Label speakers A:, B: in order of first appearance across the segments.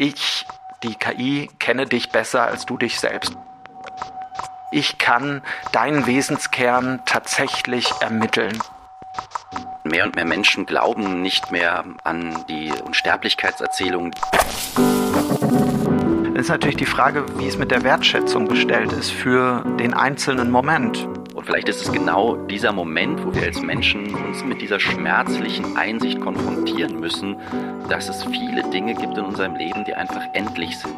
A: Ich, die KI, kenne dich besser als du dich selbst. Ich kann deinen Wesenskern tatsächlich ermitteln.
B: Mehr und mehr Menschen glauben nicht mehr an die Unsterblichkeitserzählung.
A: Es ist natürlich die Frage, wie es mit der Wertschätzung bestellt ist für den einzelnen Moment.
B: Und vielleicht ist es genau dieser Moment, wo wir als Menschen uns mit dieser schmerzlichen Einsicht konfrontieren müssen, dass es viele Dinge gibt in unserem Leben, die einfach endlich sind.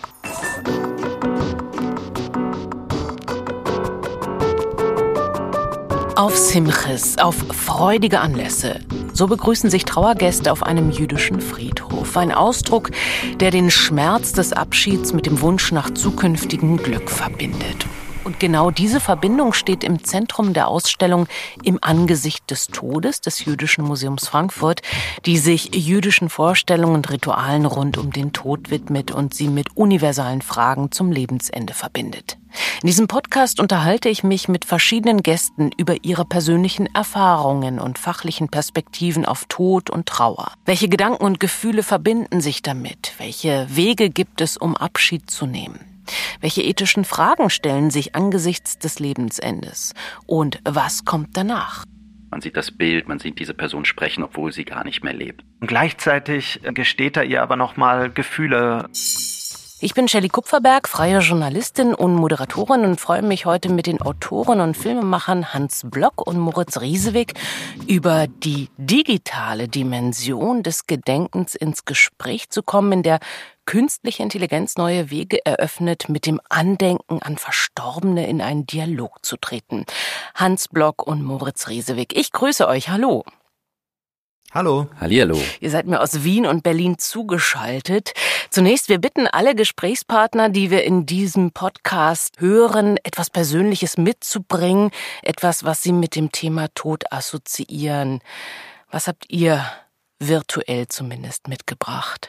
C: Auf Simches, auf freudige Anlässe. So begrüßen sich Trauergäste auf einem jüdischen Friedhof. Ein Ausdruck, der den Schmerz des Abschieds mit dem Wunsch nach zukünftigem Glück verbindet. Und genau diese Verbindung steht im Zentrum der Ausstellung Im Angesicht des Todes des Jüdischen Museums Frankfurt, die sich jüdischen Vorstellungen und Ritualen rund um den Tod widmet und sie mit universalen Fragen zum Lebensende verbindet. In diesem Podcast unterhalte ich mich mit verschiedenen Gästen über ihre persönlichen Erfahrungen und fachlichen Perspektiven auf Tod und Trauer. Welche Gedanken und Gefühle verbinden sich damit? Welche Wege gibt es, um Abschied zu nehmen? Welche ethischen Fragen stellen sich angesichts des Lebensendes? Und was kommt danach?
B: Man sieht das Bild, man sieht diese Person sprechen, obwohl sie gar nicht mehr lebt.
A: Und gleichzeitig gesteht er ihr aber nochmal Gefühle.
C: Ich bin Shelley Kupferberg, freie Journalistin und Moderatorin und freue mich heute mit den Autoren und Filmemachern Hans Block und Moritz Riesewig über die digitale Dimension des Gedenkens ins Gespräch zu kommen, in der künstliche Intelligenz neue Wege eröffnet, mit dem Andenken an Verstorbene in einen Dialog zu treten. Hans Block und Moritz Riesewig, ich grüße euch, hallo.
D: Hallo.
B: Hallihallo.
C: Ihr seid mir aus Wien und Berlin zugeschaltet. Zunächst, wir bitten alle Gesprächspartner, die wir in diesem Podcast hören, etwas Persönliches mitzubringen, etwas, was sie mit dem Thema Tod assoziieren. Was habt ihr virtuell zumindest mitgebracht?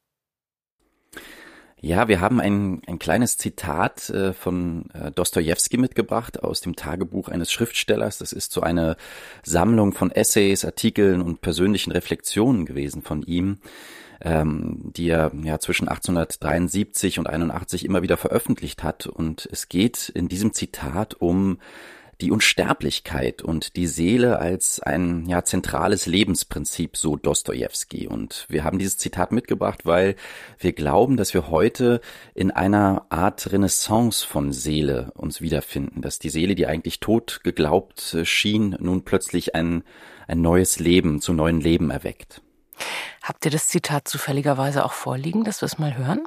B: Ja, wir haben ein kleines Zitat von Dostojewski mitgebracht aus dem Tagebuch eines Schriftstellers. Das ist so eine Sammlung von Essays, Artikeln und persönlichen Reflexionen gewesen von ihm, die er ja zwischen 1873 und 81 immer wieder veröffentlicht hat. Und es geht in diesem Zitat um die Unsterblichkeit und die Seele als ein zentrales Lebensprinzip, so Dostojewski. Und wir haben dieses Zitat mitgebracht, weil wir glauben, dass wir heute in einer Art Renaissance von Seele uns wiederfinden, dass die Seele, die eigentlich tot geglaubt schien, nun plötzlich ein neues Leben, zu neuen Leben erweckt.
C: Habt ihr das Zitat zufälligerweise auch vorliegen, dass wir es mal hören?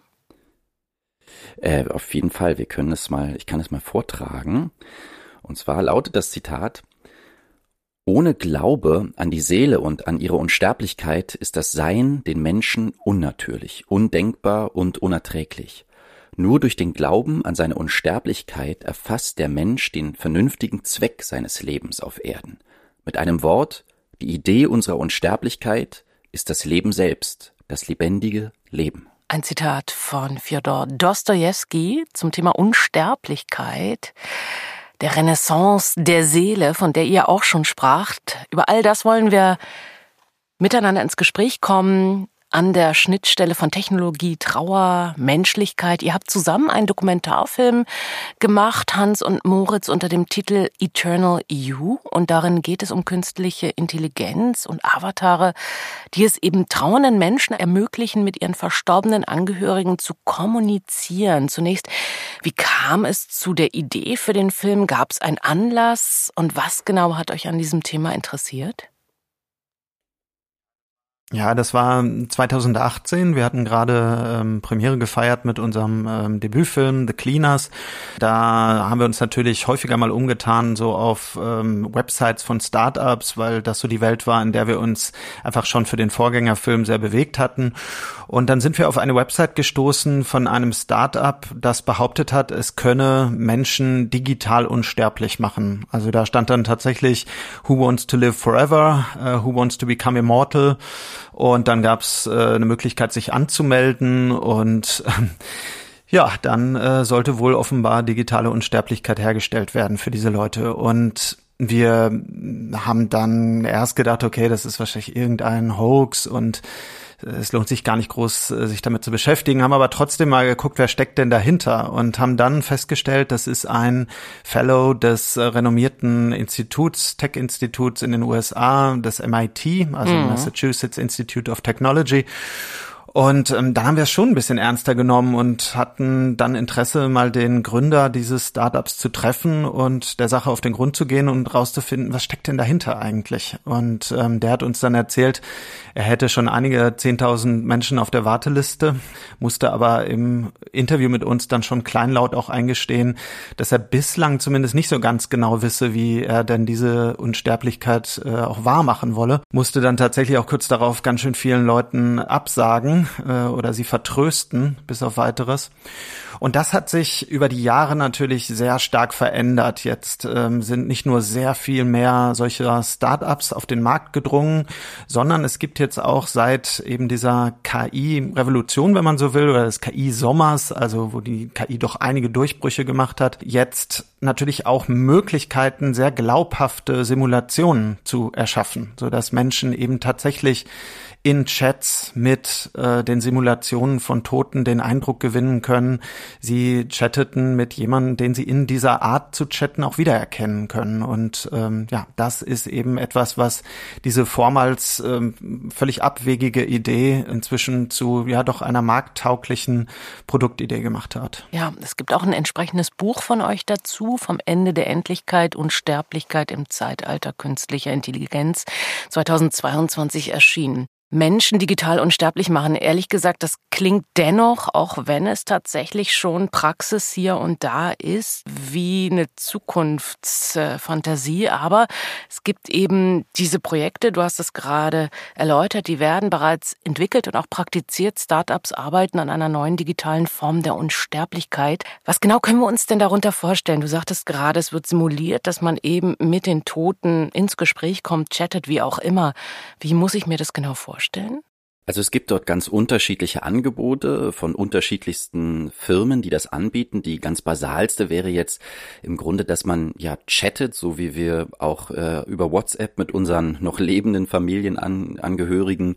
B: Auf jeden Fall, ich kann es mal vortragen. Und zwar lautet das Zitat: Ohne Glaube an die Seele und an ihre Unsterblichkeit ist das Sein den Menschen unnatürlich, undenkbar und unerträglich. Nur durch den Glauben an seine Unsterblichkeit erfasst der Mensch den vernünftigen Zweck seines Lebens auf Erden. Mit einem Wort, die Idee unserer Unsterblichkeit ist das Leben selbst, das lebendige Leben.
C: Ein Zitat von Fjodor Dostojewski zum Thema Unsterblichkeit. Der Renaissance der Seele, von der ihr auch schon spracht. Über all das wollen wir miteinander ins Gespräch kommen, an der Schnittstelle von Technologie, Trauer, Menschlichkeit. Ihr habt zusammen einen Dokumentarfilm gemacht, Hans und Moritz, unter dem Titel Eternal You. Und darin geht es um künstliche Intelligenz und Avatare, die es eben trauernden Menschen ermöglichen, mit ihren verstorbenen Angehörigen zu kommunizieren. Zunächst, wie kam es zu der Idee für den Film? Gab es einen Anlass? Und was genau hat euch an diesem Thema interessiert?
D: Ja, das war 2018. Wir hatten gerade Premiere gefeiert mit unserem Debütfilm The Cleaners. Da haben wir uns natürlich häufiger mal umgetan, so auf Websites von Startups, weil das so die Welt war, in der wir uns einfach schon für den Vorgängerfilm sehr bewegt hatten. Und dann sind wir auf eine Website gestoßen von einem Startup, das behauptet hat, es könne Menschen digital unsterblich machen. Also da stand dann tatsächlich Who wants to live forever? Who wants to become immortal? Und dann gab es eine Möglichkeit, sich anzumelden und ja, dann sollte wohl offenbar digitale Unsterblichkeit hergestellt werden für diese Leute. Und wir haben dann erst gedacht, okay, das ist wahrscheinlich irgendein Hoax und es lohnt sich gar nicht groß, sich damit zu beschäftigen, haben aber trotzdem mal geguckt, wer steckt denn dahinter und haben dann festgestellt, das ist ein Fellow des renommierten Instituts, Tech-Instituts in den USA, des MIT, also Massachusetts Institute of Technology. Und dann haben wir es schon ein bisschen ernster genommen und hatten dann Interesse, mal den Gründer dieses Startups zu treffen und der Sache auf den Grund zu gehen und rauszufinden, was steckt denn dahinter eigentlich. Und der hat uns dann erzählt, er hätte schon einige 10.000 Menschen auf der Warteliste, musste aber im Interview mit uns dann schon kleinlaut auch eingestehen, dass er bislang zumindest nicht so ganz genau wisse, wie er denn diese Unsterblichkeit auch wahr machen wolle. Musste dann tatsächlich auch kurz darauf ganz schön vielen Leuten absagen oder sie vertrösten, bis auf Weiteres. Und das hat sich über die Jahre natürlich sehr stark verändert. Jetzt sind nicht nur sehr viel mehr solcher Startups auf den Markt gedrungen, sondern es gibt jetzt auch seit eben dieser KI-Revolution, wenn man so will, oder des KI-Sommers, also wo die KI doch einige Durchbrüche gemacht hat, jetzt natürlich auch Möglichkeiten, sehr glaubhafte Simulationen zu erschaffen, sodass Menschen eben tatsächlich in Chats mit den Simulationen von Toten den Eindruck gewinnen können, sie chatteten mit jemandem, den sie in dieser Art zu chatten auch wiedererkennen können. Und das ist eben etwas, was diese vormals völlig abwegige Idee inzwischen zu doch einer markttauglichen Produktidee gemacht hat.
C: Ja, es gibt auch ein entsprechendes Buch von euch dazu, vom Ende der Endlichkeit und Sterblichkeit im Zeitalter künstlicher Intelligenz, 2022 erschienen. Menschen digital unsterblich machen. Ehrlich gesagt, das klingt dennoch, auch wenn es tatsächlich schon Praxis hier und da ist, wie eine Zukunftsfantasie. Aber es gibt eben diese Projekte, du hast es gerade erläutert, die werden bereits entwickelt und auch praktiziert. Startups arbeiten an einer neuen digitalen Form der Unsterblichkeit. Was genau können wir uns denn darunter vorstellen? Du sagtest gerade, es wird simuliert, dass man eben mit den Toten ins Gespräch kommt, chattet, wie auch immer. Wie muss ich mir das genau vorstellen?
B: Also es gibt dort ganz unterschiedliche Angebote von unterschiedlichsten Firmen, die das anbieten. Die ganz basalste wäre jetzt im Grunde, dass man chattet, so wie wir auch über WhatsApp mit unseren noch lebenden Familienangehörigen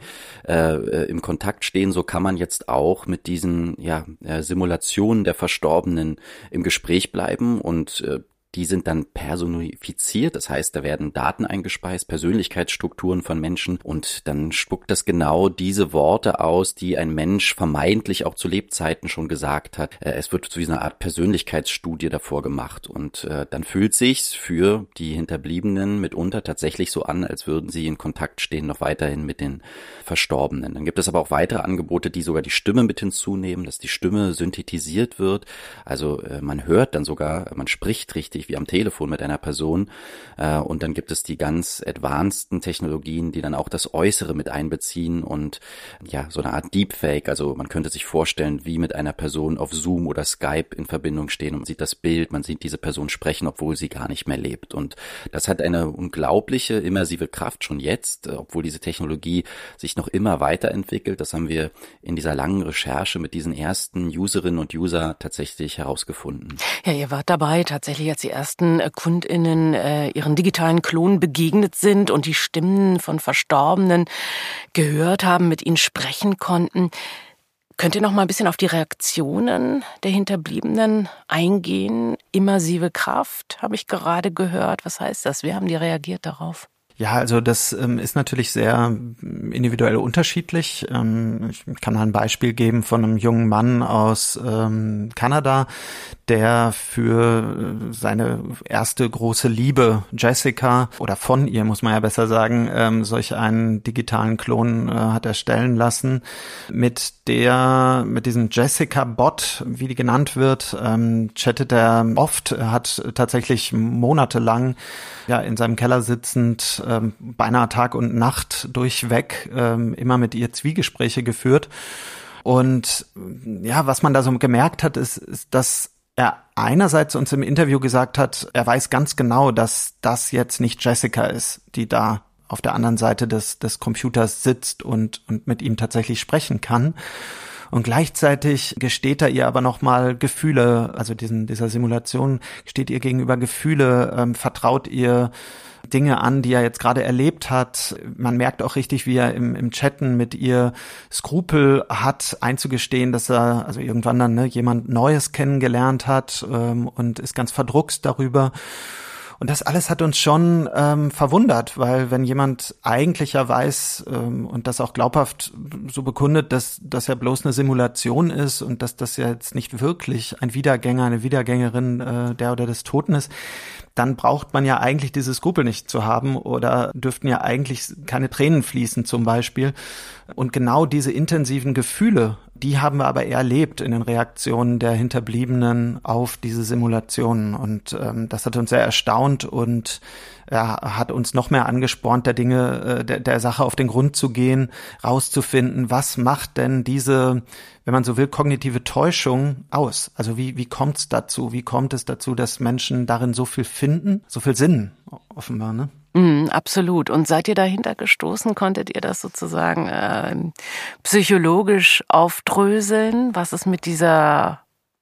B: im Kontakt stehen. So kann man jetzt auch mit diesen Simulationen der Verstorbenen im Gespräch bleiben und die sind dann personifiziert, das heißt, da werden Daten eingespeist, Persönlichkeitsstrukturen von Menschen und dann spuckt das genau diese Worte aus, die ein Mensch vermeintlich auch zu Lebzeiten schon gesagt hat. Es wird so wie eine Art Persönlichkeitsstudie davor gemacht und dann fühlt sich's für die Hinterbliebenen mitunter tatsächlich so an, als würden sie in Kontakt stehen noch weiterhin mit den Verstorbenen. Dann gibt es aber auch weitere Angebote, die sogar die Stimme mit hinzunehmen, dass die Stimme synthetisiert wird. Also man hört dann sogar, man spricht richtig wie am Telefon mit einer Person. Und dann gibt es die ganz advanceden Technologien, die dann auch das Äußere mit einbeziehen und so eine Art Deepfake. Also man könnte sich vorstellen, wie mit einer Person auf Zoom oder Skype in Verbindung stehen und man sieht das Bild, man sieht diese Person sprechen, obwohl sie gar nicht mehr lebt. Und das hat eine unglaubliche immersive Kraft schon jetzt, obwohl diese Technologie sich noch immer weiterentwickelt. Das haben wir in dieser langen Recherche mit diesen ersten Userinnen und User tatsächlich herausgefunden.
C: Ja, ihr wart dabei tatsächlich, als die ersten KundInnen ihren digitalen Klonen begegnet sind und die Stimmen von Verstorbenen gehört haben, mit ihnen sprechen konnten. Könnt ihr noch mal ein bisschen auf die Reaktionen der Hinterbliebenen eingehen? Immersive Kraft, habe ich gerade gehört. Was heißt das? Wie haben die reagiert darauf?
D: Ja, also das ist natürlich sehr individuell unterschiedlich. Ich kann mal ein Beispiel geben von einem jungen Mann aus Kanada, der für seine erste große Liebe, Jessica, oder von ihr, muss man ja besser sagen, solch einen digitalen Klon hat erstellen lassen. Mit diesem Jessica-Bot, wie die genannt wird, chattet er oft, hat tatsächlich monatelang in seinem Keller sitzend, beinahe Tag und Nacht durchweg, immer mit ihr Zwiegespräche geführt. Und was man da so gemerkt hat, ist, dass er einerseits uns im Interview gesagt hat, er weiß ganz genau, dass das jetzt nicht Jessica ist, die da auf der anderen Seite des Computers sitzt und mit ihm tatsächlich sprechen kann. Und gleichzeitig gesteht er ihr aber nochmal Gefühle, also dieser Simulation gesteht ihr gegenüber Gefühle, vertraut ihr Dinge an, die er jetzt gerade erlebt hat. Man merkt auch richtig, wie er im Chatten mit ihr Skrupel hat, einzugestehen, dass er also irgendwann dann jemand Neues kennengelernt hat und ist ganz verdruckst darüber. Und das alles hat uns schon verwundert, weil wenn jemand eigentlich ja weiß und das auch glaubhaft so bekundet, dass das ja bloß eine Simulation ist und dass das ja jetzt nicht wirklich ein Wiedergänger, eine Wiedergängerin der oder des Toten ist, dann braucht man ja eigentlich diese Skrupel nicht zu haben oder dürften ja eigentlich keine Tränen fließen zum Beispiel. Und genau diese intensiven Gefühle, die haben wir aber erlebt in den Reaktionen der Hinterbliebenen auf diese Simulationen. Und das hat uns sehr erstaunt und hat uns noch mehr angespornt, der Sache auf den Grund zu gehen, rauszufinden, was macht denn diese, wenn man so will, kognitive Täuschung aus? Also wie kommt es dazu? Wie kommt es dazu, dass Menschen darin so viel finden, so viel Sinn offenbar, ne?
C: Absolut. Und seid ihr dahinter gestoßen? Konntet ihr das sozusagen psychologisch aufdröseln, was es mit dieser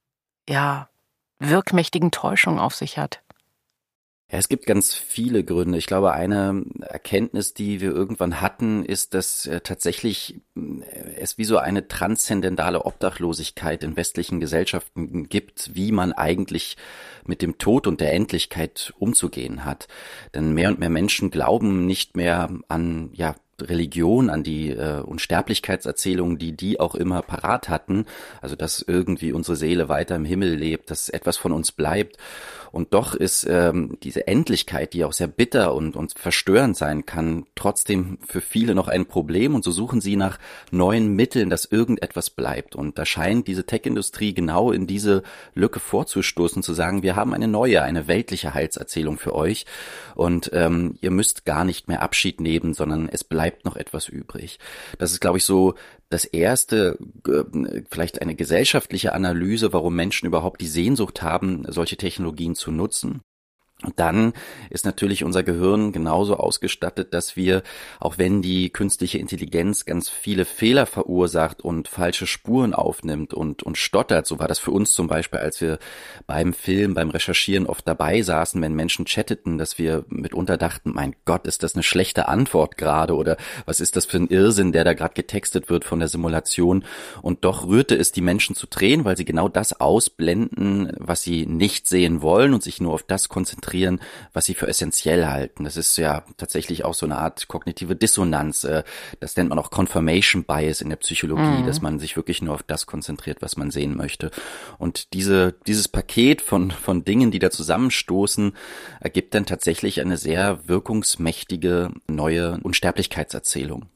C: wirkmächtigen Täuschung auf sich hat?
B: Ja, es gibt ganz viele Gründe. Ich glaube, eine Erkenntnis, die wir irgendwann hatten, ist, dass tatsächlich es wie so eine transzendentale Obdachlosigkeit in westlichen Gesellschaften gibt, wie man eigentlich mit dem Tod und der Endlichkeit umzugehen hat. Denn mehr und mehr Menschen glauben nicht mehr an Religion, an die Unsterblichkeitserzählungen, die auch immer parat hatten, also dass irgendwie unsere Seele weiter im Himmel lebt, dass etwas von uns bleibt. Und doch ist diese Endlichkeit, die auch sehr bitter und verstörend sein kann, trotzdem für viele noch ein Problem. Und so suchen sie nach neuen Mitteln, dass irgendetwas bleibt. Und da scheint diese Tech-Industrie genau in diese Lücke vorzustoßen, zu sagen, wir haben eine neue, eine weltliche Heilserzählung für euch. Und ihr müsst gar nicht mehr Abschied nehmen, sondern es bleibt noch etwas übrig. Das ist, glaube ich, so das erste, vielleicht eine gesellschaftliche Analyse, warum Menschen überhaupt die Sehnsucht haben, solche Technologien zu nutzen. Und dann ist natürlich unser Gehirn genauso ausgestattet, dass wir, auch wenn die künstliche Intelligenz ganz viele Fehler verursacht und falsche Spuren aufnimmt und stottert, so war das für uns zum Beispiel, als wir beim Recherchieren oft dabei saßen, wenn Menschen chatteten, dass wir mitunter dachten, mein Gott, ist das eine schlechte Antwort gerade oder was ist das für ein Irrsinn, der da gerade getextet wird von der Simulation. Und doch rührte es die Menschen zu Tränen, weil sie genau das ausblenden, was sie nicht sehen wollen und sich nur auf das konzentrieren, was sie für essentiell halten. Das ist ja tatsächlich auch so eine Art kognitive Dissonanz. Das nennt man auch Confirmation Bias in der Psychologie, dass man sich wirklich nur auf das konzentriert, was man sehen möchte. Und dieses Paket von Dingen, die da zusammenstoßen, ergibt dann tatsächlich eine sehr wirkungsmächtige neue Unsterblichkeitserzählung.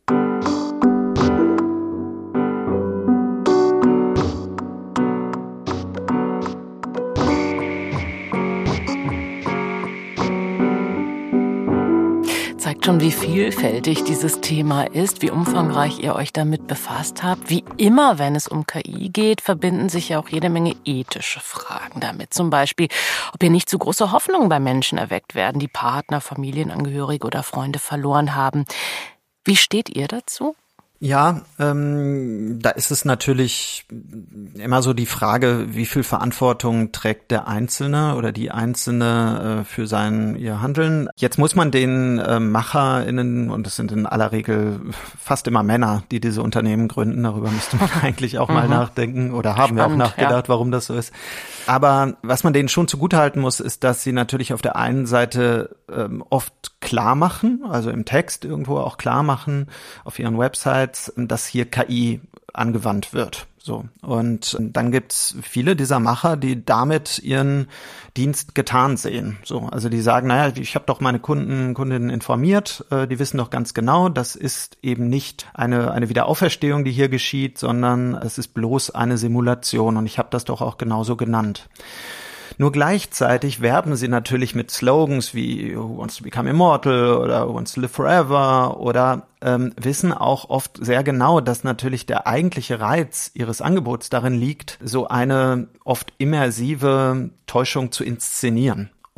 C: Zeigt schon, wie vielfältig dieses Thema ist, wie umfangreich ihr euch damit befasst habt. Wie immer, wenn es um KI geht, verbinden sich ja auch jede Menge ethische Fragen damit. Zum Beispiel, ob hier nicht zu große Hoffnungen bei Menschen erweckt werden, die Partner, Familienangehörige oder Freunde verloren haben. Wie steht ihr dazu?
D: Ja, da ist es natürlich immer so die Frage, wie viel Verantwortung trägt der Einzelne oder die Einzelne für ihr Handeln. Jetzt muss man den MacherInnen, und das sind in aller Regel fast immer Männer, die diese Unternehmen gründen, darüber müsste man eigentlich auch mal nachdenken oder haben wir auch nachgedacht, warum das so ist. Aber was man denen schon zugutehalten muss, ist, dass sie natürlich auf der einen Seite oft klar machen, also im Text irgendwo auch klar machen, auf ihren Websites, dass hier KI angewandt wird. So. Und dann gibt's viele dieser Macher, die damit ihren Dienst getan sehen. So. Also die sagen, naja, ich habe doch meine Kundinnen informiert, die wissen doch ganz genau, das ist eben nicht eine Wiederauferstehung, die hier geschieht, sondern es ist bloß eine Simulation und ich habe das doch auch genauso genannt. Nur gleichzeitig werben sie natürlich mit Slogans wie Who wants to become immortal oder Who wants to live forever oder wissen auch oft sehr genau, dass natürlich der eigentliche Reiz ihres Angebots darin liegt, so eine oft immersive Täuschung zu inszenieren.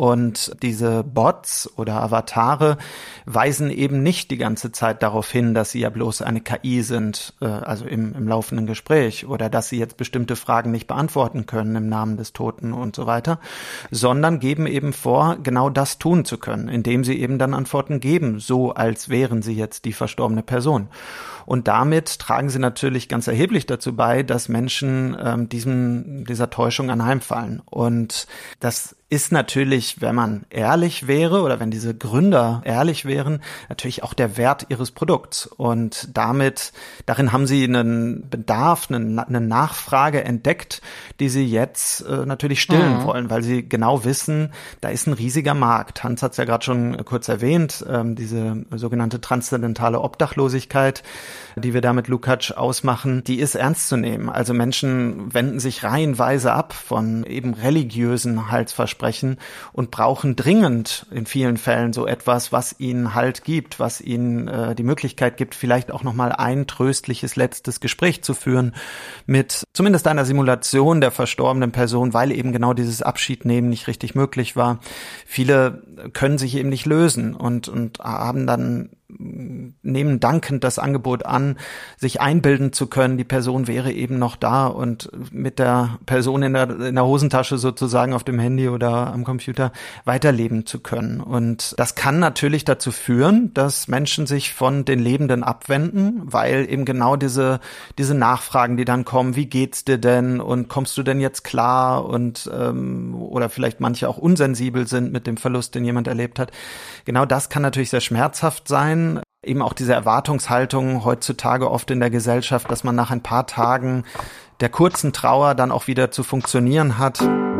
D: Und diese Bots oder Avatare weisen eben nicht die ganze Zeit darauf hin, dass sie ja bloß eine KI sind, also im laufenden Gespräch, oder dass sie jetzt bestimmte Fragen nicht beantworten können im Namen des Toten und so weiter, sondern geben eben vor, genau das tun zu können, indem sie eben dann Antworten geben, so als wären sie jetzt die verstorbene Person. Und damit tragen sie natürlich ganz erheblich dazu bei, dass Menschen dieser Täuschung anheimfallen. Und das ist natürlich, wenn man ehrlich wäre oder wenn diese Gründer ehrlich wären, natürlich auch der Wert ihres Produkts. Und darin haben sie einen Bedarf, eine Nachfrage entdeckt, die sie jetzt natürlich stillen wollen, weil sie genau wissen, da ist ein riesiger Markt. Hans hat es ja gerade schon kurz erwähnt, diese sogenannte transzendentale Obdachlosigkeit, die wir da mit Lukács ausmachen, die ist ernst zu nehmen. Also Menschen wenden sich reihenweise ab von eben religiösen Heilsversprechen und brauchen dringend in vielen Fällen so etwas, was ihnen Halt gibt, was ihnen die Möglichkeit gibt, vielleicht auch nochmal ein tröstliches letztes Gespräch zu führen mit zumindest einer Simulation der verstorbenen Person, weil eben genau dieses Abschiednehmen nicht richtig möglich war. Viele können sich eben nicht lösen und nehmen dankend das Angebot an, sich einbilden zu können, die Person wäre eben noch da und mit der Person in der Hosentasche sozusagen auf dem Handy oder am Computer weiterleben zu können. Und das kann natürlich dazu führen, dass Menschen sich von den Lebenden abwenden, weil eben genau diese Nachfragen, die dann kommen, wie geht's dir denn und kommst du denn jetzt klar und oder vielleicht manche auch unsensibel sind mit dem Verlust, den jemand erlebt hat. Genau das kann natürlich sehr schmerzhaft sein. Eben auch diese Erwartungshaltung heutzutage oft in der Gesellschaft, dass man nach ein paar Tagen der kurzen Trauer dann auch wieder zu funktionieren hat.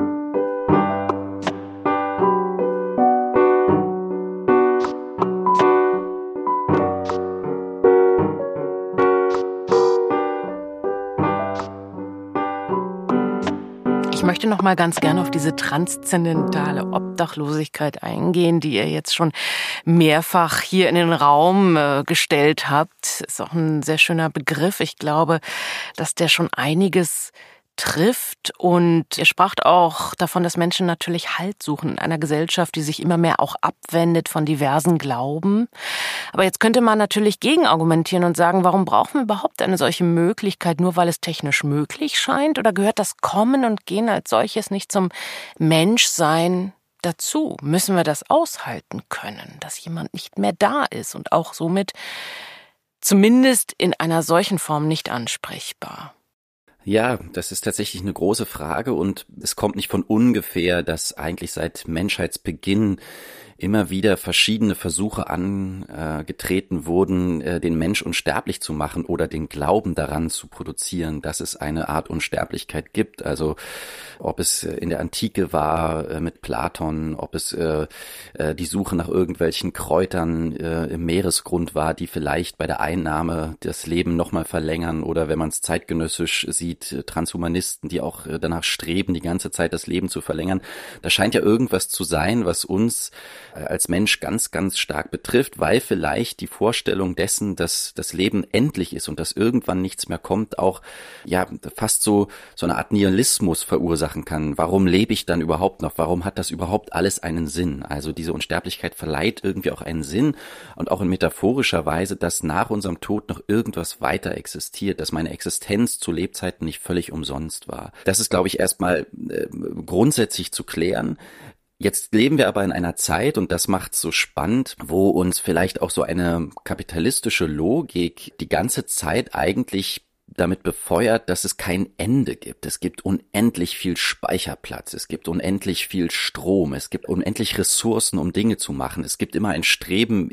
C: Ich möchte noch mal ganz gerne auf diese transzendentale Obdachlosigkeit eingehen, die ihr jetzt schon mehrfach hier in den Raum gestellt habt. Ist auch ein sehr schöner Begriff. Ich glaube, dass der schon einiges trifft. Und ihr spracht auch davon, dass Menschen natürlich Halt suchen in einer Gesellschaft, die sich immer mehr auch abwendet von diversen Glauben. Aber jetzt könnte man natürlich gegenargumentieren und sagen, warum brauchen wir überhaupt eine solche Möglichkeit, nur weil es technisch möglich scheint? Oder gehört das Kommen und Gehen als solches nicht zum Menschsein dazu? Müssen wir das aushalten können, dass jemand nicht mehr da ist und auch somit zumindest in einer solchen Form nicht ansprechbar?
B: Ja, das ist tatsächlich eine große Frage und es kommt nicht von ungefähr, dass eigentlich seit Menschheitsbeginn immer wieder verschiedene Versuche angetreten wurden, den Mensch unsterblich zu machen oder den Glauben daran zu produzieren, dass es eine Art Unsterblichkeit gibt. Also ob es in der Antike war mit Platon, ob es die Suche nach irgendwelchen Kräutern im Meeresgrund war, die vielleicht bei der Einnahme das Leben nochmal verlängern, oder wenn man es zeitgenössisch sieht, Transhumanisten, die auch danach streben, die ganze Zeit das Leben zu verlängern. Da scheint ja irgendwas zu sein, was uns als Mensch ganz, ganz stark betrifft, weil vielleicht die Vorstellung dessen, dass das Leben endlich ist und dass irgendwann nichts mehr kommt, auch ja fast so eine Art Nihilismus verursachen kann. Warum lebe ich dann überhaupt noch? Warum hat das überhaupt alles einen Sinn? Also diese Unsterblichkeit verleiht irgendwie auch einen Sinn und auch in metaphorischer Weise, dass nach unserem Tod noch irgendwas weiter existiert, dass meine Existenz zu Lebzeiten nicht völlig umsonst war. Das ist, glaube ich, erstmal grundsätzlich zu klären. Jetzt leben wir aber in einer Zeit, und das macht's so spannend, wo uns vielleicht auch so eine kapitalistische Logik die ganze Zeit eigentlich damit befeuert, dass es kein Ende gibt. Es gibt unendlich viel Speicherplatz, es gibt unendlich viel Strom, es gibt unendlich Ressourcen, um Dinge zu machen. Es gibt immer ein Streben,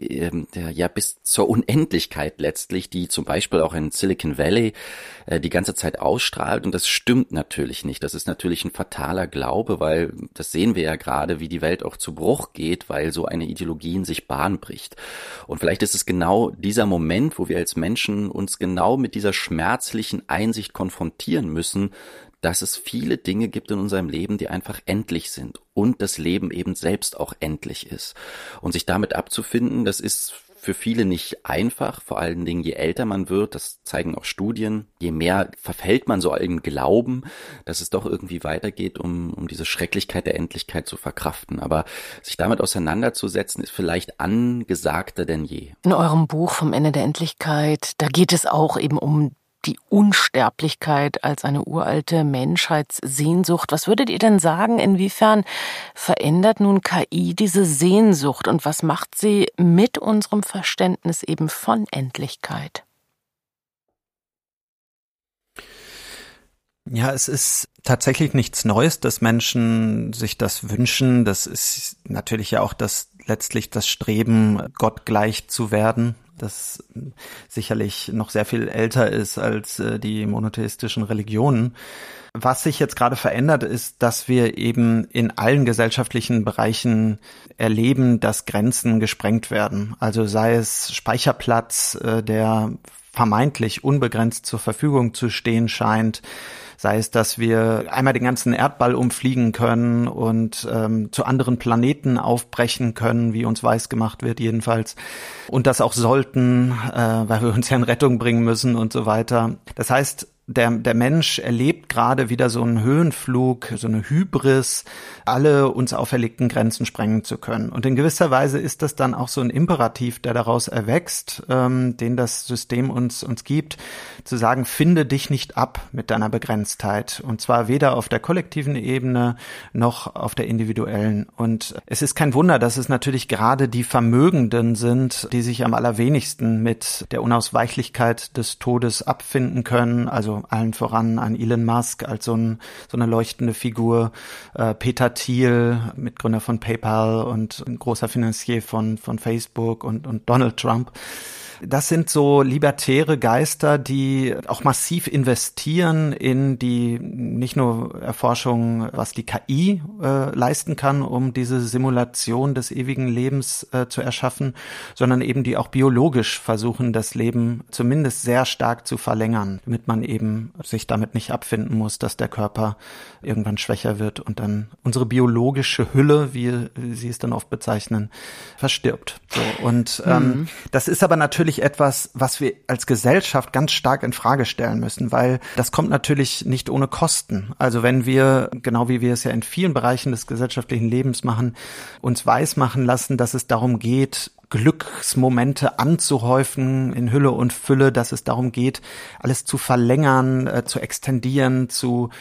B: bis zur Unendlichkeit letztlich, die zum Beispiel auch in Silicon Valley die ganze Zeit ausstrahlt. Und das stimmt natürlich nicht. Das ist natürlich ein fataler Glaube, weil das sehen wir ja gerade, wie die Welt auch zu Bruch geht, weil so eine Ideologie in sich Bahn bricht. Und vielleicht ist es genau dieser Moment, wo wir als Menschen uns genau mit dieser schmerzlichen Einsicht konfrontieren müssen, dass es viele Dinge gibt in unserem Leben, die einfach endlich sind und das Leben eben selbst auch endlich ist. Und sich damit abzufinden, das ist für viele nicht einfach, vor allen Dingen je älter man wird, das zeigen auch Studien, je mehr verfällt man so im Glauben, dass es doch irgendwie weitergeht, um diese Schrecklichkeit der Endlichkeit zu verkraften. Aber sich damit auseinanderzusetzen, ist vielleicht angesagter denn je.
C: In eurem Buch Vom Ende der Endlichkeit, da geht es auch eben um die Unsterblichkeit als eine uralte Menschheitssehnsucht. Was würdet ihr denn sagen, inwiefern verändert nun KI diese Sehnsucht und was macht sie mit unserem Verständnis eben von Endlichkeit?
D: Ja, es ist tatsächlich nichts Neues, dass Menschen sich das wünschen. Das ist natürlich ja auch letztlich das Streben, Gott gleich zu werden, das sicherlich noch sehr viel älter ist als die monotheistischen Religionen. Was sich jetzt gerade verändert, ist, dass wir eben in allen gesellschaftlichen Bereichen erleben, dass Grenzen gesprengt werden. Also sei es Speicherplatz, der vermeintlich unbegrenzt zur Verfügung zu stehen scheint, sei es, dass wir einmal den ganzen Erdball umfliegen können und zu anderen Planeten aufbrechen können, wie uns weisgemacht wird jedenfalls, und das auch sollten, weil wir uns ja in Rettung bringen müssen und so weiter. Das heißt, der Mensch erlebt gerade wieder so einen Höhenflug, so eine Hybris, alle uns auferlegten Grenzen sprengen zu können. Und in gewisser Weise ist das dann auch so ein Imperativ, der daraus erwächst, den das System uns gibt, zu sagen, finde dich nicht ab mit deiner Begrenztheit. Und zwar weder auf der kollektiven Ebene noch auf der individuellen. Und es ist kein Wunder, dass es natürlich gerade die Vermögenden sind, die sich am allerwenigsten mit der Unausweichlichkeit des Todes abfinden können. Also allen voran an Elon Musk als so eine leuchtende Figur, Peter Thiel, Mitgründer von PayPal und ein großer Finanzier von Facebook und Donald Trump. Das sind so libertäre Geister, die auch massiv investieren in die nicht nur Erforschung, was die KI leisten kann, um diese Simulation des ewigen Lebens zu erschaffen, sondern eben die auch biologisch versuchen, das Leben zumindest sehr stark zu verlängern, damit man eben sich damit nicht abfinden muss, dass der Körper irgendwann schwächer wird und dann unsere biologische Hülle, wie sie es dann oft bezeichnen, verstirbt. So, und das ist aber natürlich etwas, was wir als Gesellschaft ganz stark in Frage stellen müssen, weil das kommt natürlich nicht ohne Kosten. Also wenn wir, genau wie wir es ja in vielen Bereichen des gesellschaftlichen Lebens machen, uns weismachen lassen, dass es darum geht, Glücksmomente anzuhäufen in Hülle und Fülle, dass es darum geht, alles zu verlängern, zu extendieren,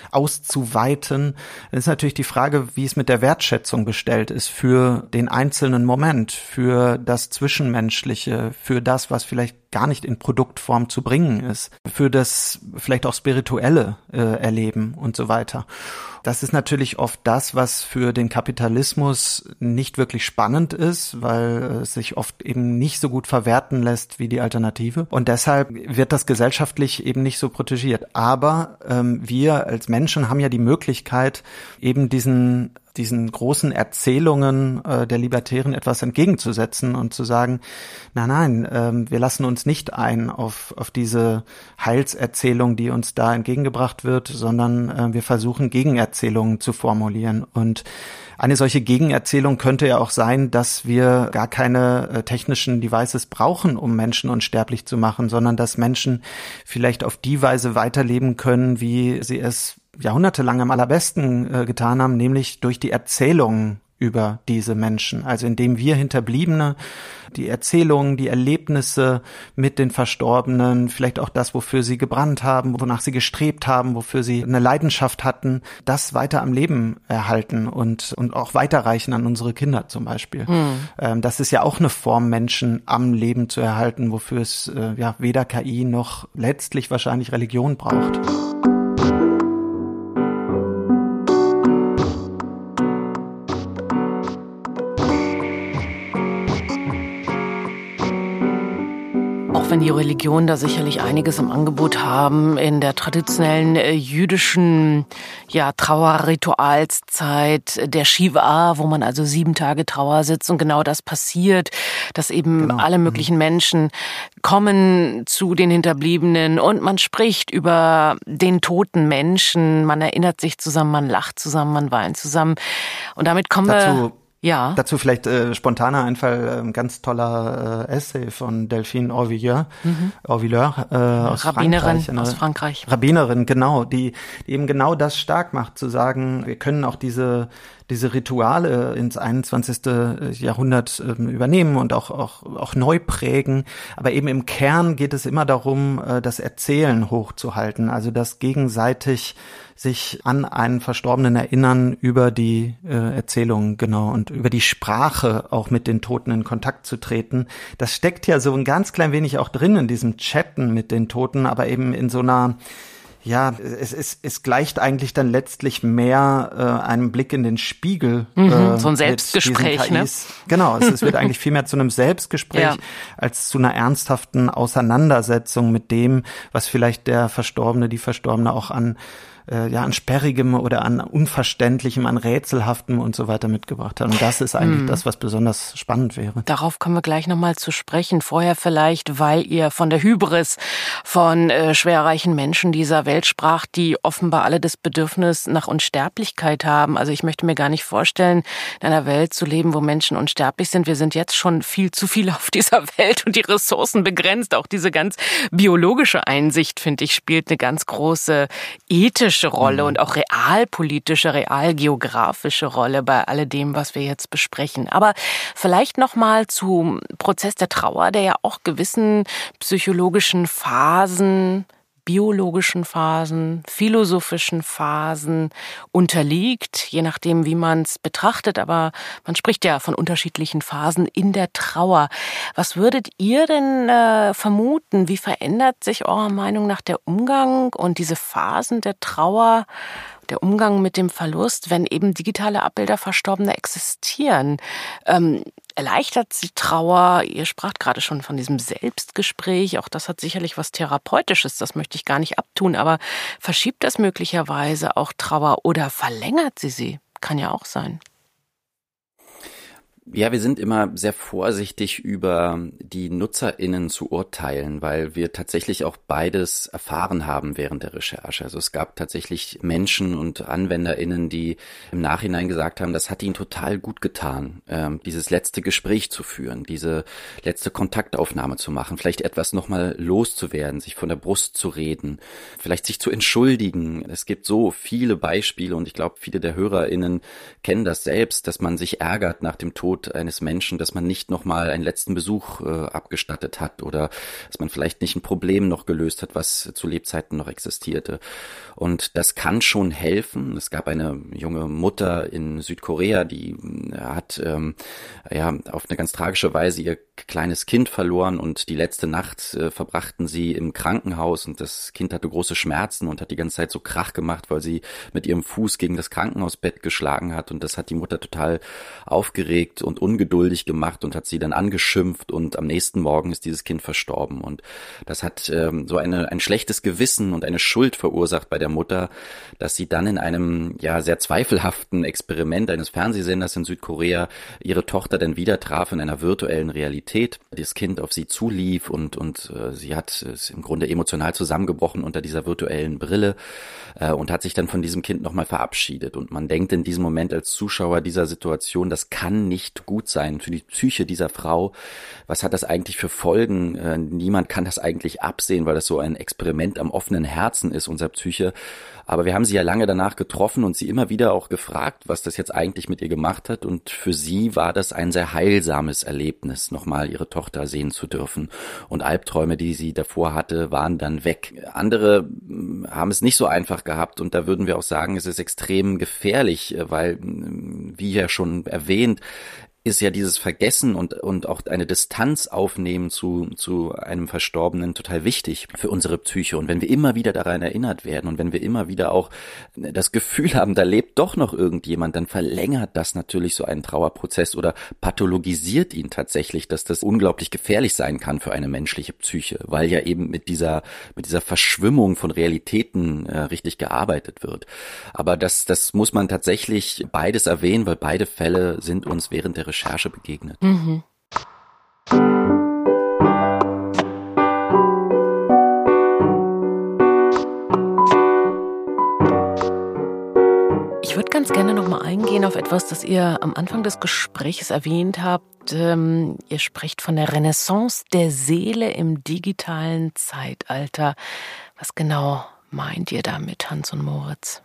D: auszuweiten. Das ist natürlich die Frage, wie es mit der Wertschätzung bestellt ist für den einzelnen Moment, für das Zwischenmenschliche, für das, was vielleicht gar nicht in Produktform zu bringen ist, für das vielleicht auch spirituelle Erleben und so weiter. Das ist natürlich oft das, was für den Kapitalismus nicht wirklich spannend ist, weil es sich oft eben nicht so gut verwerten lässt wie die Alternative. Und deshalb wird das gesellschaftlich eben nicht so protegiert. Aber wir als Menschen haben ja die Möglichkeit, eben diesen großen Erzählungen der Libertären etwas entgegenzusetzen und zu sagen, nein, wir lassen uns nicht ein auf diese Heilserzählung, die uns da entgegengebracht wird, sondern wir versuchen Gegenerzählungen zu formulieren. Und eine solche Gegenerzählung könnte ja auch sein, dass wir gar keine technischen Devices brauchen, um Menschen unsterblich zu machen, sondern dass Menschen vielleicht auf die Weise weiterleben können, wie sie es jahrhundertelang am allerbesten getan haben, nämlich durch die Erzählungen über diese Menschen. Also indem wir Hinterbliebene die Erzählungen, die Erlebnisse mit den Verstorbenen, vielleicht auch das, wofür sie gebrannt haben, wonach sie gestrebt haben, wofür sie eine Leidenschaft hatten, das weiter am Leben erhalten und auch weiterreichen an unsere Kinder zum Beispiel. Das ist ja auch eine Form, Menschen am Leben zu erhalten, wofür es weder KI noch letztlich wahrscheinlich Religion braucht.
C: Auch wenn die Religionen da sicherlich einiges im Angebot haben, in der traditionellen jüdischen Trauerritualszeit, der Shiva, wo man also 7 Tage Trauer sitzt und genau das passiert, dass eben alle möglichen Menschen kommen zu den Hinterbliebenen und man spricht über den toten Menschen, man erinnert sich zusammen, man lacht zusammen, man weint zusammen und damit kommen wir... Ja.
D: Dazu vielleicht spontaner Einfall, ganz toller Essay von Delphine Orvilleur, aus
C: Rabbinerin
D: Frankreich.
C: aus Frankreich.
D: Rabbinerin, genau, die eben genau das stark macht, zu sagen, wir können auch diese Rituale ins 21. Jahrhundert übernehmen und auch neu prägen. Aber eben im Kern geht es immer darum, das Erzählen hochzuhalten, also das gegenseitig sich an einen Verstorbenen erinnern über die Erzählung, genau, und über die Sprache auch mit den Toten in Kontakt zu treten. Das steckt ja so ein ganz klein wenig auch drin in diesem Chatten mit den Toten, aber eben in so einer, ja, es gleicht eigentlich dann letztlich mehr einem Blick in den Spiegel.
C: So ein Selbstgespräch, ne?
D: Genau, es wird eigentlich viel mehr zu einem Selbstgespräch als zu einer ernsthaften Auseinandersetzung mit dem, was vielleicht der Verstorbene, die Verstorbene auch an Sperrigem oder an Unverständlichem, an Rätselhaftem und so weiter mitgebracht hat. Und das ist eigentlich das, was besonders spannend wäre.
C: Darauf kommen wir gleich nochmal zu sprechen. Vorher vielleicht, weil ihr von der Hybris von schwerreichen Menschen dieser Welt spracht, die offenbar alle das Bedürfnis nach Unsterblichkeit haben. Also ich möchte mir gar nicht vorstellen, in einer Welt zu leben, wo Menschen unsterblich sind. Wir sind jetzt schon viel zu viel auf dieser Welt und die Ressourcen begrenzt. Auch diese ganz biologische Einsicht, finde ich, spielt eine ganz große ethische Rolle und auch realpolitische, realgeografische Rolle bei alledem, was wir jetzt besprechen. Aber vielleicht noch mal zum Prozess der Trauer, der ja auch gewissen psychologischen Phasen, biologischen Phasen, philosophischen Phasen unterliegt, je nachdem, wie man es betrachtet. Aber man spricht ja von unterschiedlichen Phasen in der Trauer. Was würdet ihr denn vermuten? Wie verändert sich eurer Meinung nach der Umgang und diese Phasen der Trauer, der Umgang mit dem Verlust, wenn eben digitale Abbilder Verstorbener existieren? Erleichtert die Trauer? Ihr spracht gerade schon von diesem Selbstgespräch. Auch das hat sicherlich was Therapeutisches. Das möchte ich gar nicht abtun. Aber verschiebt das möglicherweise auch Trauer oder verlängert sie? Kann ja auch sein.
B: Ja, wir sind immer sehr vorsichtig, über die NutzerInnen zu urteilen, weil wir tatsächlich auch beides erfahren haben während der Recherche. Also es gab tatsächlich Menschen und AnwenderInnen, die im Nachhinein gesagt haben, das hat ihnen total gut getan, dieses letzte Gespräch zu führen, diese letzte Kontaktaufnahme zu machen, vielleicht etwas nochmal loszuwerden, sich von der Brust zu reden, vielleicht sich zu entschuldigen. Es gibt so viele Beispiele und ich glaube, viele der HörerInnen kennen das selbst, dass man sich ärgert nach dem Tod eines Menschen, dass man nicht nochmal einen letzten Besuch abgestattet hat oder dass man vielleicht nicht ein Problem noch gelöst hat, was zu Lebzeiten noch existierte. Und das kann schon helfen. Es gab eine junge Mutter in Südkorea, die hat auf eine ganz tragische Weise ihr kleines Kind verloren und die letzte Nacht verbrachten sie im Krankenhaus und das Kind hatte große Schmerzen und hat die ganze Zeit so Krach gemacht, weil sie mit ihrem Fuß gegen das Krankenhausbett geschlagen hat und das hat die Mutter total aufgeregt und ungeduldig gemacht und hat sie dann angeschimpft und am nächsten Morgen ist dieses Kind verstorben und das hat so ein schlechtes Gewissen und eine Schuld verursacht bei der Mutter, dass sie dann in einem sehr zweifelhaften Experiment eines Fernsehsenders in Südkorea ihre Tochter dann wieder traf in einer virtuellen Realität. Das Kind auf sie zulief und sie ist im Grunde emotional zusammengebrochen unter dieser virtuellen Brille und hat sich dann von diesem Kind nochmal verabschiedet und man denkt in diesem Moment als Zuschauer dieser Situation, das kann nicht gut sein für die Psyche dieser Frau. Was hat das eigentlich für Folgen? Niemand kann das eigentlich absehen, weil das so ein Experiment am offenen Herzen ist, unserer Psyche. Aber wir haben sie ja lange danach getroffen und sie immer wieder auch gefragt, was das jetzt eigentlich mit ihr gemacht hat. Und für sie war das ein sehr heilsames Erlebnis, nochmal ihre Tochter sehen zu dürfen. Und Albträume, die sie davor hatte, waren dann weg. Andere haben es nicht so einfach gehabt und da würden wir auch sagen, es ist extrem gefährlich, weil, wie ja schon erwähnt, ist ja dieses Vergessen und auch eine Distanz aufnehmen zu einem Verstorbenen total wichtig für unsere Psyche. Und wenn wir immer wieder daran erinnert werden und wenn wir immer wieder auch das Gefühl haben, da lebt doch noch irgendjemand, dann verlängert das natürlich so einen Trauerprozess oder pathologisiert ihn tatsächlich, dass das unglaublich gefährlich sein kann für eine menschliche Psyche, weil ja eben mit dieser Verschwimmung von Realitäten richtig gearbeitet wird. Aber das muss man tatsächlich beides erwähnen, weil beide Fälle sind uns während der Recherche begegnet.
C: Mhm. Ich würde ganz gerne nochmal eingehen eingehen auf etwas, das ihr am Anfang des Gesprächs erwähnt habt. Ihr sprecht von der Renaissance der Seele im digitalen Zeitalter. Was genau meint ihr damit, Hans und Moritz?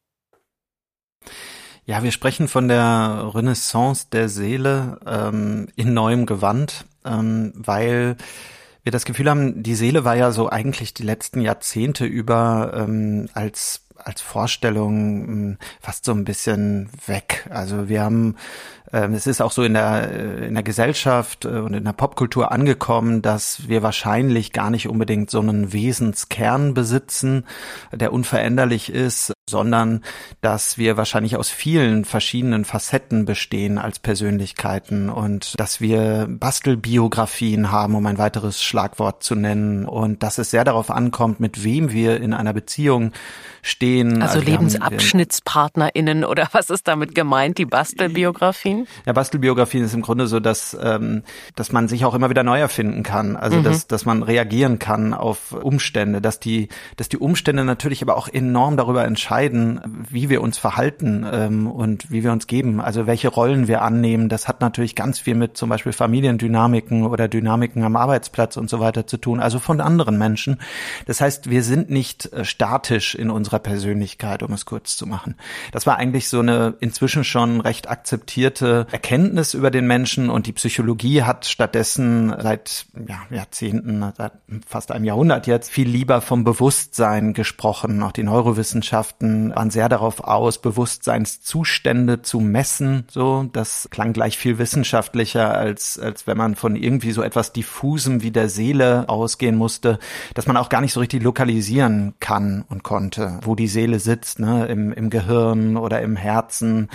D: Ja, wir sprechen von der Renaissance der Seele in neuem Gewand, weil wir das Gefühl haben, die Seele war ja so eigentlich die letzten Jahrzehnte über als Vorstellung fast so ein bisschen weg. Also wir haben, es ist auch so in der Gesellschaft und in der Popkultur angekommen, dass wir wahrscheinlich gar nicht unbedingt so einen Wesenskern besitzen, der unveränderlich ist, sondern dass wir wahrscheinlich aus vielen verschiedenen Facetten bestehen als Persönlichkeiten und dass wir Bastelbiografien haben, um ein weiteres Schlagwort zu nennen, und dass es sehr darauf ankommt, mit wem wir in einer Beziehung stehen.
C: Also LebensabschnittspartnerInnen, oder was ist damit gemeint, die Bastelbiografien?
D: Ja, Bastelbiografien ist im Grunde so, dass man sich auch immer wieder neu erfinden kann. Also dass man reagieren kann auf Umstände, dass die Umstände natürlich aber auch enorm darüber entscheiden, wie wir uns verhalten und wie wir uns geben. Also welche Rollen wir annehmen. Das hat natürlich ganz viel mit zum Beispiel Familiendynamiken oder Dynamiken am Arbeitsplatz und so weiter zu tun. Also von anderen Menschen. Das heißt, wir sind nicht statisch in unserer Persönlichkeit, um es kurz zu machen. Das war eigentlich so eine inzwischen schon recht akzeptierte Erkenntnis über den Menschen, und die Psychologie hat stattdessen seit Jahrzehnten, seit fast einem Jahrhundert jetzt, viel lieber vom Bewusstsein gesprochen. Auch die Neurowissenschaften waren sehr darauf aus, Bewusstseinszustände zu messen. So, das klang gleich viel wissenschaftlicher, als wenn man von irgendwie so etwas Diffusem wie der Seele ausgehen musste, dass man auch gar nicht so richtig lokalisieren kann und konnte, wo die Seele sitzt, ne, im Gehirn oder im Herzen,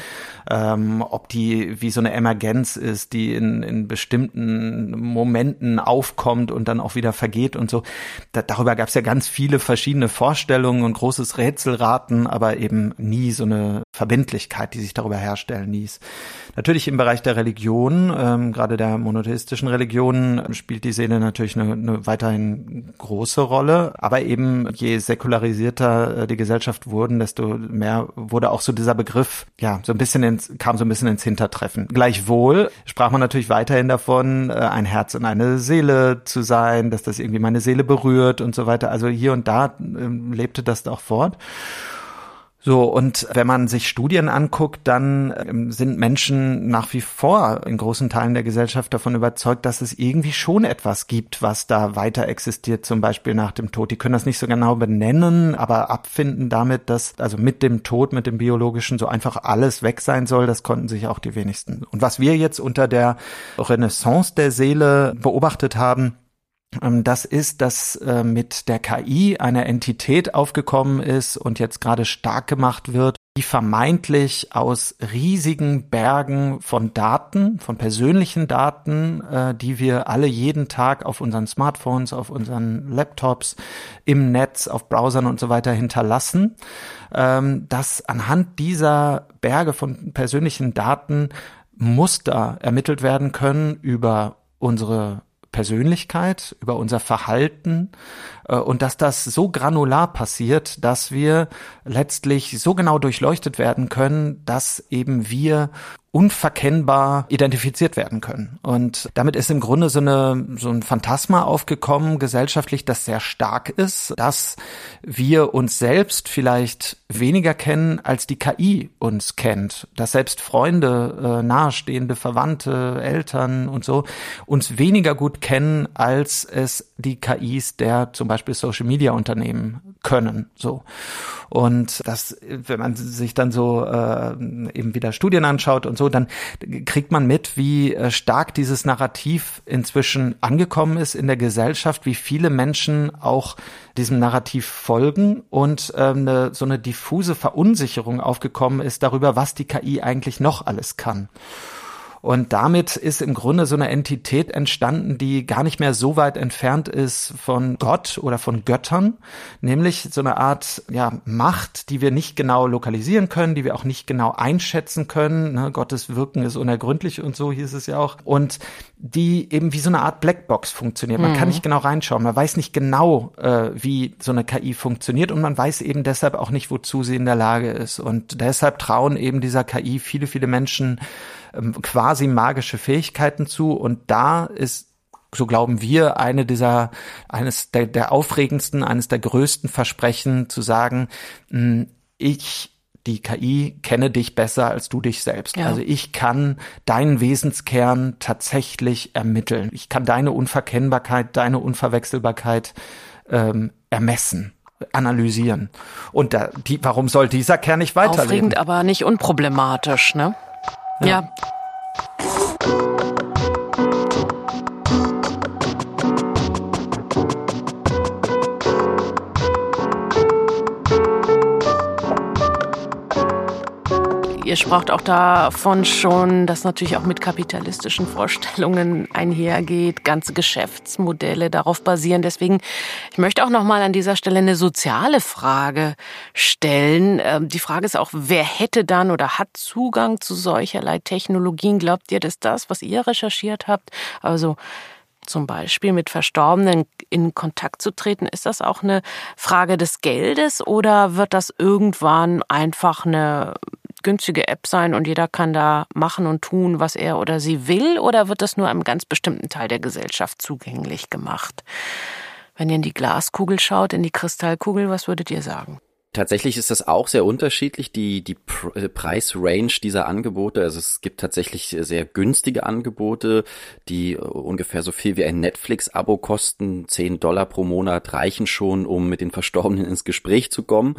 D: ob die wie so eine Emergenz ist, die in bestimmten Momenten aufkommt und dann auch wieder vergeht und so. Darüber gab es ja ganz viele verschiedene Vorstellungen und großes Rätselraten, aber eben nie so eine Verbindlichkeit, die sich darüber herstellen ließ. Natürlich im Bereich der Religion, gerade der monotheistischen Religionen, spielt die Seele natürlich eine weiterhin große Rolle, aber eben je säkularisierter die Gesellschaft wurden, desto mehr wurde auch so dieser Begriff, kam so ein bisschen ins Hintertreffen. Gleichwohl sprach man natürlich weiterhin davon, ein Herz und eine Seele zu sein, dass das irgendwie meine Seele berührt und so weiter. Also hier und da lebte das auch fort. So, und wenn man sich Studien anguckt, dann sind Menschen nach wie vor in großen Teilen der Gesellschaft davon überzeugt, dass es irgendwie schon etwas gibt, was da weiter existiert, zum Beispiel nach dem Tod. Die können das nicht so genau benennen, aber abfinden damit, dass also mit dem Tod, mit dem Biologischen so einfach alles weg sein soll, das konnten sich auch die wenigsten. Und was wir jetzt unter der Renaissance der Seele beobachtet haben, das ist, dass mit der KI eine Entität aufgekommen ist und jetzt gerade stark gemacht wird, die vermeintlich aus riesigen Bergen von Daten, von persönlichen Daten, die wir alle jeden Tag auf unseren Smartphones, auf unseren Laptops, im Netz, auf Browsern und so weiter hinterlassen, dass anhand dieser Berge von persönlichen Daten Muster ermittelt werden können über unsere Persönlichkeit, über unser Verhalten, und dass das so granular passiert, dass wir letztlich so genau durchleuchtet werden können, dass eben wir unverkennbar identifiziert werden können. Und damit ist im Grunde so ein Phantasma aufgekommen, gesellschaftlich, das sehr stark ist, dass wir uns selbst vielleicht weniger kennen, als die KI uns kennt. Dass selbst Freunde, nahestehende Verwandte, Eltern und so uns weniger gut kennen, als es die KIs der zum Beispiel Social-Media-Unternehmen können. So. Und das, wenn man sich dann so eben wieder Studien anschaut und so, dann kriegt man mit, wie stark dieses Narrativ inzwischen angekommen ist in der Gesellschaft, wie viele Menschen auch diesem Narrativ folgen und so eine diffuse Verunsicherung aufgekommen ist darüber, was die KI eigentlich noch alles kann. Und damit ist im Grunde so eine Entität entstanden, die gar nicht mehr so weit entfernt ist von Gott oder von Göttern, nämlich so eine Art Macht, die wir nicht genau lokalisieren können, die wir auch nicht genau einschätzen können. Ne? Gottes Wirken ist unergründlich und so hieß es ja auch. Und die eben wie so eine Art Blackbox funktioniert. Man kann nicht genau reinschauen, man weiß nicht genau, wie so eine KI funktioniert und man weiß eben deshalb auch nicht, wozu sie in der Lage ist. Und deshalb trauen eben dieser KI viele, viele Menschen quasi magische Fähigkeiten zu. Und da ist, so glauben wir, eines der aufregendsten, eines der größten Versprechen zu sagen, die KI kenne dich besser als du dich selbst. Ja. Also ich kann deinen Wesenskern tatsächlich ermitteln. Ich kann deine Unverkennbarkeit, deine Unverwechselbarkeit ermessen, analysieren. Und warum soll dieser Kern nicht weiterleben?
C: Aufregend, aber nicht unproblematisch, ne? Ja. Ihr spracht auch davon schon, dass natürlich auch mit kapitalistischen Vorstellungen einhergeht, ganze Geschäftsmodelle darauf basieren. Deswegen, ich möchte auch noch mal an dieser Stelle eine soziale Frage stellen. Die Frage ist auch, wer hätte dann oder hat Zugang zu solcherlei Technologien? Glaubt ihr, dass das, was ihr recherchiert habt, also zum Beispiel mit Verstorbenen in Kontakt zu treten, ist das auch eine Frage des Geldes oder wird das irgendwann einfach eine günstige App sein und jeder kann da machen und tun, was er oder sie will, oder wird das nur einem ganz bestimmten Teil der Gesellschaft zugänglich gemacht? Wenn ihr in die Glaskugel schaut, in die Kristallkugel, was würdet ihr sagen?
B: Tatsächlich ist das auch sehr unterschiedlich, die Preisrange dieser Angebote. Also es gibt tatsächlich sehr günstige Angebote, die ungefähr so viel wie ein Netflix-Abo kosten. $10 pro Monat reichen schon, um mit den Verstorbenen ins Gespräch zu kommen.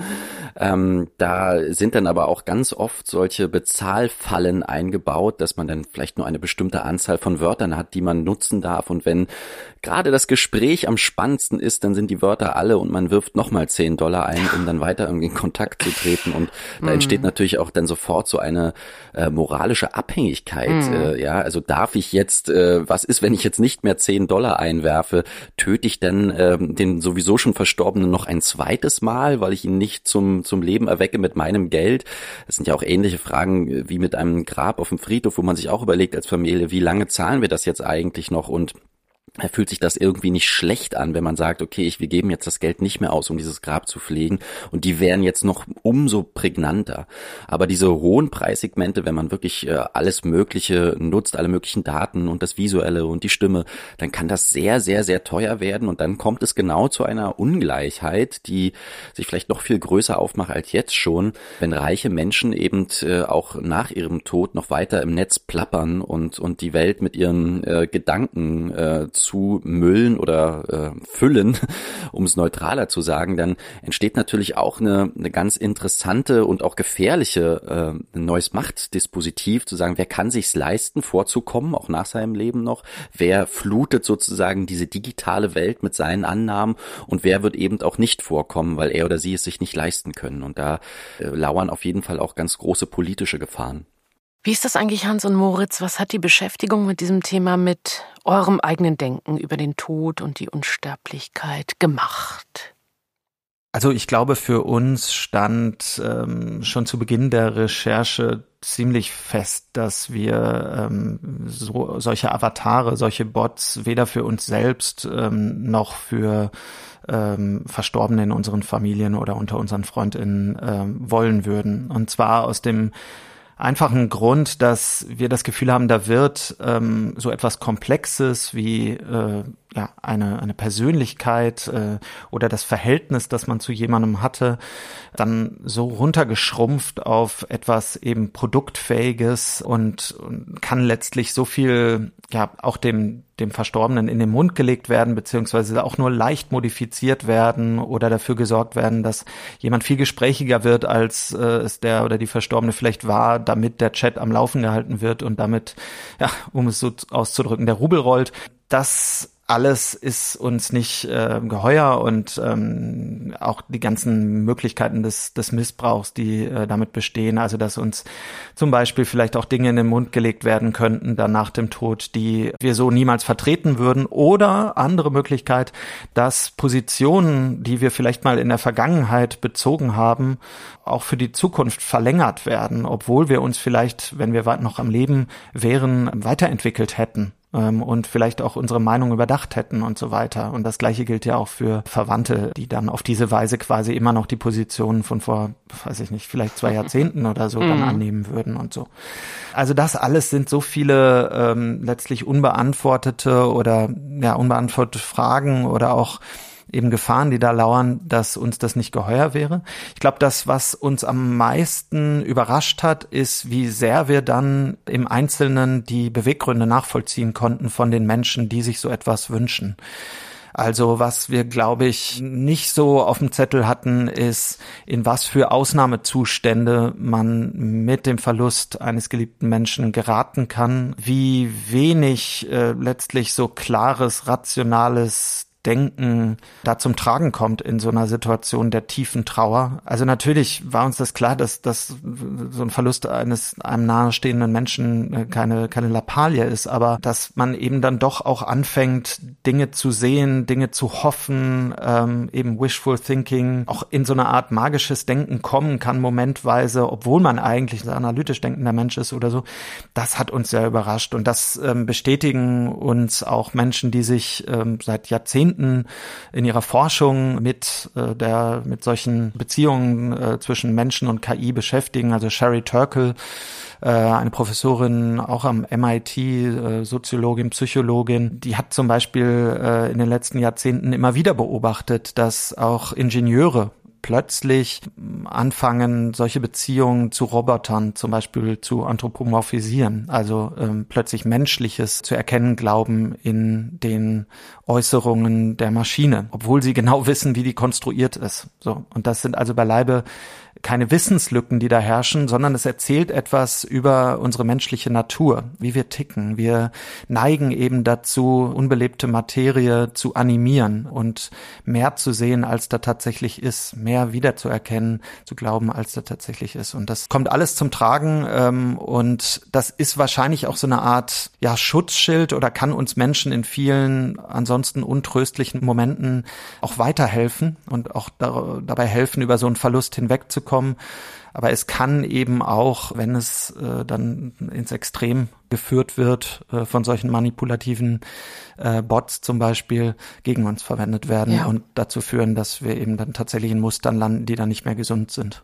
B: Da sind dann aber auch ganz oft solche Bezahlfallen eingebaut, dass man dann vielleicht nur eine bestimmte Anzahl von Wörtern hat, die man nutzen darf. Und wenn gerade das Gespräch am spannendsten ist, dann sind die Wörter alle und man wirft nochmal $10 ein, um dann weiter irgendwie in Kontakt zu treten. Und da entsteht natürlich auch dann sofort so eine moralische Abhängigkeit. Also darf ich jetzt, was ist, wenn ich jetzt nicht mehr $10 einwerfe, töte ich dann den sowieso schon Verstorbenen noch ein zweites Mal, weil ich ihn nicht zum Leben erwecke mit meinem Geld? Das sind ja auch ähnliche Fragen wie mit einem Grab auf dem Friedhof, wo man sich auch überlegt als Familie, wie lange zahlen wir das jetzt eigentlich noch? Und fühlt sich das irgendwie nicht schlecht an, wenn man sagt, okay, wir geben jetzt das Geld nicht mehr aus, um dieses Grab zu pflegen, und die wären jetzt noch umso prägnanter. Aber diese hohen Preissegmente, wenn man wirklich alles Mögliche nutzt, alle möglichen Daten und das Visuelle und die Stimme, dann kann das sehr, sehr, sehr teuer werden, und dann kommt es genau zu einer Ungleichheit, die sich vielleicht noch viel größer aufmacht als jetzt schon, wenn reiche Menschen eben auch nach ihrem Tod noch weiter im Netz plappern und die Welt mit ihren Gedanken zu müllen oder füllen, um es neutraler zu sagen, dann entsteht natürlich auch eine ganz interessante und auch gefährliche neues Machtdispositiv, zu sagen, wer kann sich's leisten, vorzukommen, auch nach seinem Leben noch, wer flutet sozusagen diese digitale Welt mit seinen Annahmen und wer wird eben auch nicht vorkommen, weil er oder sie es sich nicht leisten können. Und da lauern auf jeden Fall auch ganz große politische Gefahren.
C: Wie ist das eigentlich, Hans und Moritz? Was hat die Beschäftigung mit diesem Thema mit eurem eigenen Denken über den Tod und die Unsterblichkeit gemacht?
D: Also ich glaube, für uns stand schon zu Beginn der Recherche ziemlich fest, dass wir solche Avatare, solche Bots weder für uns selbst noch für Verstorbene in unseren Familien oder unter unseren FreundInnen wollen würden. Und zwar aus dem einfachen Grund, dass wir das Gefühl haben, da wird so etwas Komplexes wie eine Persönlichkeit oder das Verhältnis, das man zu jemandem hatte, dann so runtergeschrumpft auf etwas eben Produktfähiges und kann letztlich so viel auch dem Verstorbenen in den Mund gelegt werden, beziehungsweise auch nur leicht modifiziert werden oder dafür gesorgt werden, dass jemand viel gesprächiger wird, als es der oder die Verstorbene vielleicht war, damit der Chat am Laufen gehalten wird und damit, um es so auszudrücken, der Rubel rollt. Das alles ist uns nicht geheuer und auch die ganzen Möglichkeiten des Missbrauchs, die damit bestehen, also dass uns zum Beispiel vielleicht auch Dinge in den Mund gelegt werden könnten dann nach dem Tod, die wir so niemals vertreten würden, oder andere Möglichkeit, dass Positionen, die wir vielleicht mal in der Vergangenheit bezogen haben, auch für die Zukunft verlängert werden, obwohl wir uns vielleicht, wenn wir noch am Leben wären, weiterentwickelt hätten. Und vielleicht auch unsere Meinung überdacht hätten und so weiter. Und das Gleiche gilt ja auch für Verwandte, die dann auf diese Weise quasi immer noch die Positionen von vor, weiß ich nicht, vielleicht 2 Jahrzehnten oder so dann annehmen würden und so. Also das alles sind so viele letztlich unbeantwortete Fragen oder auch eben Gefahren, die da lauern, dass uns das nicht geheuer wäre. Ich glaube, das, was uns am meisten überrascht hat, ist, wie sehr wir dann im Einzelnen die Beweggründe nachvollziehen konnten von den Menschen, die sich so etwas wünschen. Also was wir, glaube ich, nicht so auf dem Zettel hatten, ist, in was für Ausnahmezustände man mit dem Verlust eines geliebten Menschen geraten kann, wie wenig letztlich so klares, rationales Denken da zum Tragen kommt in so einer Situation der tiefen Trauer. Also natürlich war uns das klar, dass so ein Verlust einem nahestehenden Menschen keine Lappalie ist, aber dass man eben dann doch auch anfängt, Dinge zu sehen, Dinge zu hoffen, eben Wishful Thinking, auch in so eine Art magisches Denken kommen kann momentweise, obwohl man eigentlich ein analytisch denkender Mensch ist oder so. Das hat uns sehr überrascht und das bestätigen uns auch Menschen, die sich seit Jahrzehnten in ihrer Forschung mit solchen Beziehungen zwischen Menschen und KI beschäftigen. Also Sherry Turkle, eine Professorin auch am MIT, Soziologin, Psychologin, die hat zum Beispiel in den letzten Jahrzehnten immer wieder beobachtet, dass auch Ingenieure plötzlich anfangen, solche Beziehungen zu Robotern zum Beispiel zu anthropomorphisieren, also plötzlich Menschliches zu erkennen glauben in den Äußerungen der Maschine, obwohl sie genau wissen, wie die konstruiert ist. So, und das sind also beileibe keine Wissenslücken, die da herrschen, sondern es erzählt etwas über unsere menschliche Natur, wie wir ticken. Wir neigen eben dazu, unbelebte Materie zu animieren und mehr zu sehen, als da tatsächlich ist, mehr wiederzuerkennen, zu glauben, als da tatsächlich ist. Und das kommt alles zum Tragen und das ist wahrscheinlich auch so eine Art Schutzschild oder kann uns Menschen in vielen ansonsten untröstlichen Momenten auch weiterhelfen und auch dabei helfen, über so einen Verlust hinwegzukommen. Aber es kann eben auch, wenn es dann ins Extrem geführt wird, von solchen manipulativen Bots zum Beispiel, gegen uns verwendet werden und dazu führen, dass wir eben dann tatsächlich in Mustern landen, die dann nicht mehr gesund sind.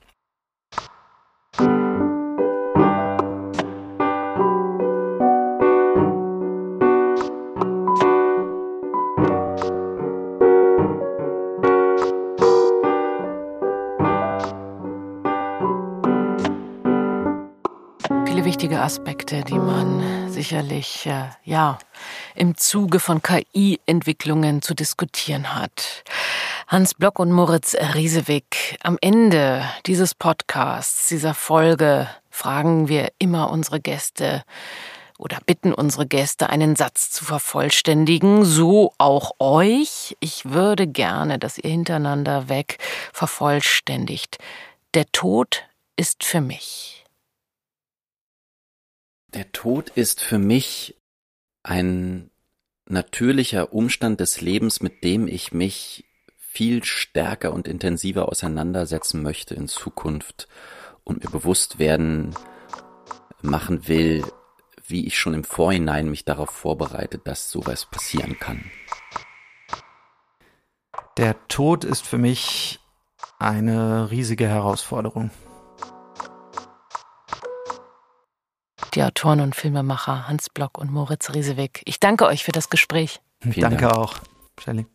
C: Wichtige Aspekte, die man sicherlich im Zuge von KI-Entwicklungen zu diskutieren hat. Hans Block und Moritz Riesewick, am Ende dieses Podcasts, dieser Folge, fragen wir immer unsere Gäste oder bitten unsere Gäste, einen Satz zu vervollständigen, so auch euch. Ich würde gerne, dass ihr hintereinander weg vervollständigt. Der Tod ist für mich.
B: Der Tod ist für mich ein natürlicher Umstand des Lebens, mit dem ich mich viel stärker und intensiver auseinandersetzen möchte in Zukunft und mir bewusst machen will, wie ich schon im Vorhinein mich darauf vorbereite, dass sowas passieren kann.
D: Der Tod ist für mich eine riesige Herausforderung.
C: Die Autoren und Filmemacher Hans Block und Moritz Riesewick. Ich danke euch für das Gespräch.
D: Danke auch, Shelley.